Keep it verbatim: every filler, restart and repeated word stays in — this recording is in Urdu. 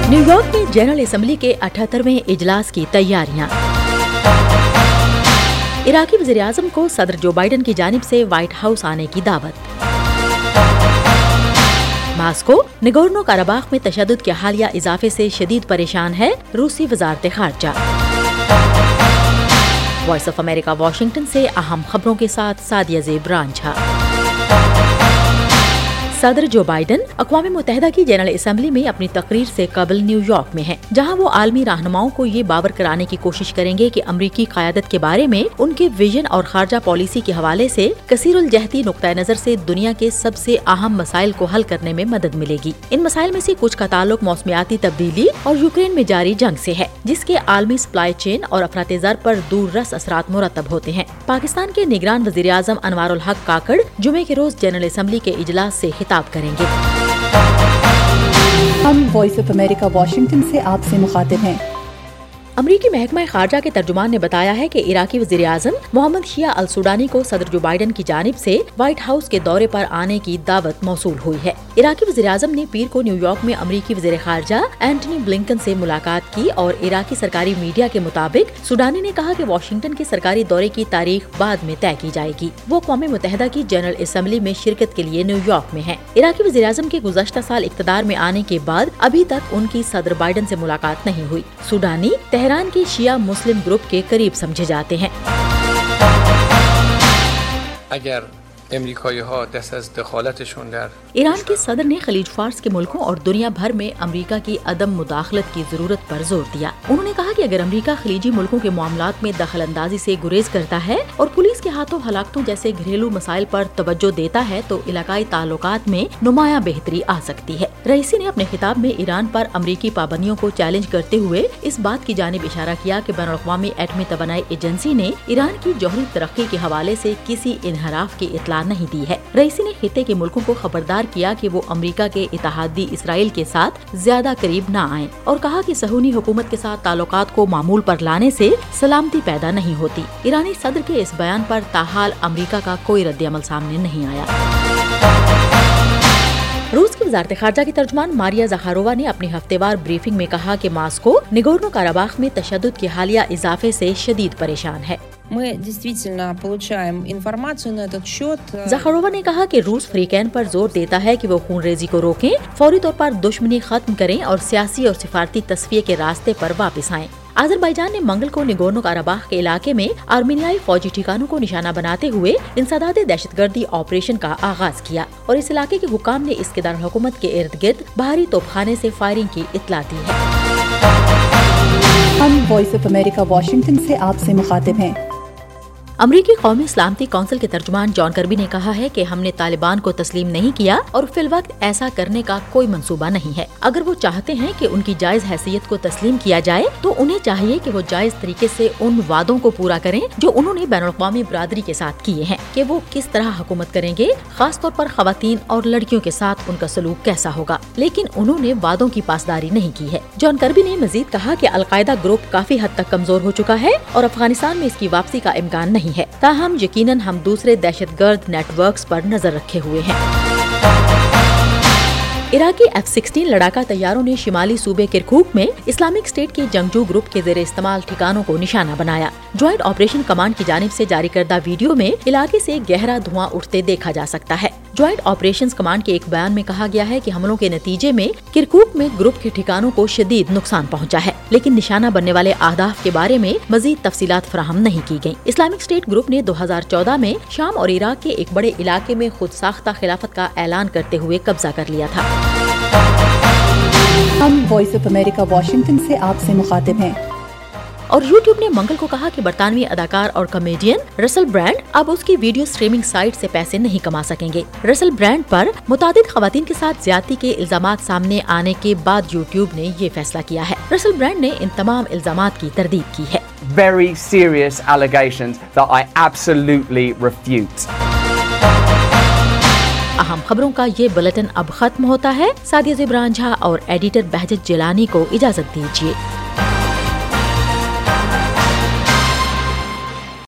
نیو یارک میں جنرل اسمبلی کے اٹھہترویں اجلاس کی تیاریاں۔ عراقی وزیر اعظم کو صدر جو بائیڈن کی جانب سے وائٹ ہاؤس آنے کی دعوت۔ ماسکو نگورنو قرباخ میں تشدد کے حالیہ اضافے سے شدید پریشان ہے، روسی وزارت خارجہ۔ وائس آف امریکہ واشنگٹن سے اہم خبروں کے ساتھ سعدیہ زیب رانجھا۔ صدر جو بائیڈن اقوام متحدہ کی جنرل اسمبلی میں اپنی تقریر سے قبل نیو یارک میں ہیں، جہاں وہ عالمی رہنماؤں کو یہ باور کرانے کی کوشش کریں گے کہ امریکی قیادت کے بارے میں ان کے ویژن اور خارجہ پالیسی کے حوالے سے کثیر الجہتی نقطہ نظر سے دنیا کے سب سے اہم مسائل کو حل کرنے میں مدد ملے گی۔ ان مسائل میں سے کچھ کا تعلق موسمیاتی تبدیلی اور یوکرین میں جاری جنگ سے ہے، جس کے عالمی سپلائی چین اور افراط زر پر دور رس اثرات مرتب ہوتے ہیں۔ پاکستان کے نگران وزیر اعظم انوار الحق کاکڑ جمعے کے روز جنرل اسمبلی کے اجلاس سے خطاب کریں گے۔ ہم وائس آف امریکہ واشنگٹن سے آپ سے مخاطب ہیں۔ امریکی محکمہ خارجہ کے ترجمان نے بتایا ہے کہ عراقی وزیر اعظم محمد شیعہ السوڈانی کو صدر جو بائیڈن کی جانب سے وائٹ ہاؤس کے دورے پر آنے کی دعوت موصول ہوئی ہے۔ عراقی وزیر اعظم نے پیر کو نیو یارک میں امریکی وزیر خارجہ اینٹنی بلنکن سے ملاقات کی اور عراقی سرکاری میڈیا کے مطابق سوڈانی نے کہا کہ واشنگٹن کے سرکاری دورے کی تاریخ بعد میں طے کی جائے گی۔ وہ اقوام متحدہ کی جنرل اسمبلی میں شرکت کے لیے نیو یارک میں ہیں۔ عراقی وزیر اعظم کے گزشتہ سال اقتدار میں آنے کے بعد ابھی تک ان کی صدر بائیڈن سے ملاقات نہیں ہوئی۔ سوڈانی تہران کے شیعہ مسلم گروپ کے قریب سمجھے جاتے ہیں۔ اگر امریکایی ها دست از دخالتشون در ایران کے صدر نے خلیج فارس کے ملکوں اور دنیا بھر میں امریکہ کی عدم مداخلت کی ضرورت پر زور دیا۔ انہوں نے کہا کہ اگر امریکہ خلیجی ملکوں کے معاملات میں دخل اندازی سے گریز کرتا ہے اور پولیس کے ہاتھوں ہلاکتوں جیسے گھریلو مسائل پر توجہ دیتا ہے تو علاقائی تعلقات میں نمایاں بہتری آ سکتی ہے۔ رئیسی نے اپنے خطاب میں ایران پر امریکی پابندیوں کو چیلنج کرتے ہوئے اس بات کی جانب اشارہ کیا کہ بین الاقوامی ایٹمی توانائی ایجنسی نے ایران کی جوہری ترقی کے حوالے سے کسی انحراف کی اطلاع نہیں دی ہے۔ رئیسی نے خطے کے ملکوں کو خبردار کیا کہ وہ امریکہ کے اتحادی اسرائیل کے ساتھ زیادہ قریب نہ آئیں اور کہا کہ صہیونی حکومت کے ساتھ تعلقات کو معمول پر لانے سے سلامتی پیدا نہیں ہوتی۔ ایرانی صدر کے اس بیان پر تاحال امریکہ کا کوئی رد عمل سامنے نہیں آیا۔ روس کی وزارت خارجہ کی ترجمان ماریا زخارووا نے اپنی ہفتے وار بریفنگ میں کہا کہ ماسکو نگورنو قرباخ میں تشدد کے حالیہ اضافے سے شدید پریشان ہے۔ زخارووا نے کہا کہ روس فریقین پر زور دیتا ہے کہ وہ خون ریزی کو روکیں، فوری طور پر دشمنی ختم کریں اور سیاسی اور سفارتی تصفیے کے راستے پر واپس آئیں۔ آذربائیجان نے منگل کو نگورنو قرباخ کے علاقے میں آرمینیائی فوجی ٹھکانوں کو نشانہ بناتے ہوئے انسداد دہشت گردی آپریشن کا آغاز کیا اور اس علاقے کے حکام نے اس کے دارالحکومت کے ارد گرد بھاری توپخانے سے فائرنگ کی اطلاع دی ہے۔ ہم وائس آف امریکہ واشنگٹن سے آپ سے مخاطب ہیں۔ امریکی قومی سلامتی کونسل کے ترجمان جان کربی نے کہا ہے کہ ہم نے طالبان کو تسلیم نہیں کیا اور فی الوقت ایسا کرنے کا کوئی منصوبہ نہیں ہے۔ اگر وہ چاہتے ہیں کہ ان کی جائز حیثیت کو تسلیم کیا جائے تو انہیں چاہیے کہ وہ جائز طریقے سے ان وعدوں کو پورا کریں جو انہوں نے بین الاقوامی برادری کے ساتھ کیے ہیں کہ وہ کس طرح حکومت کریں گے، خاص طور پر خواتین اور لڑکیوں کے ساتھ ان کا سلوک کیسا ہوگا، لیکن انہوں نے وعدوں کی پاسداری نہیں کی ہے۔ جان کربی نے مزید کہا کہ القاعدہ گروپ کافی حد تک کمزور ہو چکا ہے اور افغانستان میں اس کی واپسی کا امکان نہیں ہے، تاہم یقیناً ہم دوسرے دہشت گرد نیٹ ورکس پر نظر رکھے ہوئے ہیں۔ عراقی ایف سکسٹین لڑاکا طیاروں نے شمالی صوبے کرکوک میں اسلامک اسٹیٹ کے جنگجو گروپ کے زیر استعمال ٹھکانوں کو نشانہ بنایا۔ جوائنٹ آپریشن کمانڈ کی جانب سے جاری کردہ ویڈیو میں علاقے سے گہرا دھواں اٹھتے دیکھا جا سکتا ہے۔ جوائنٹ آپریشنز کمانڈ کے ایک بیان میں کہا گیا ہے کہ حملوں کے نتیجے میں کرکوک میں گروپ کے ٹھکانوں کو شدید نقصان پہنچا ہے، لیکن نشانہ بننے والے اہداف کے بارے میں مزید تفصیلات فراہم نہیں کی گئیں۔ اسلامک اسٹیٹ گروپ نے دو ہزار چودہ میں شام اور عراق کے ایک بڑے علاقے میں خود ساختہ خلافت کا اعلان کرتے ہوئے قبضہ کر لیا تھا۔ ہم وائس آف امریکہ واشنگٹن سے آپ سے مخاطب ہیں۔ اور یوٹیوب نے منگل کو کہا کہ برطانوی اداکار اور کامیڈین رسل برانڈ اب اس کی ویڈیو سٹریمنگ سائٹ سے پیسے نہیں کما سکیں گے۔ رسل برانڈ پر متعدد خواتین کے ساتھ زیادتی کے الزامات سامنے آنے کے بعد یوٹیوب نے یہ فیصلہ کیا ہے۔ رسل برانڈ نے ان تمام الزامات کی تردید کی ہے۔ Very serious allegations that I absolutely refute. اہم خبروں کا یہ بلٹن اب ختم ہوتا ہے۔ سعدیہ زیب رانجھا اور ایڈیٹر بہجت جیلانی کو اجازت دیجیے۔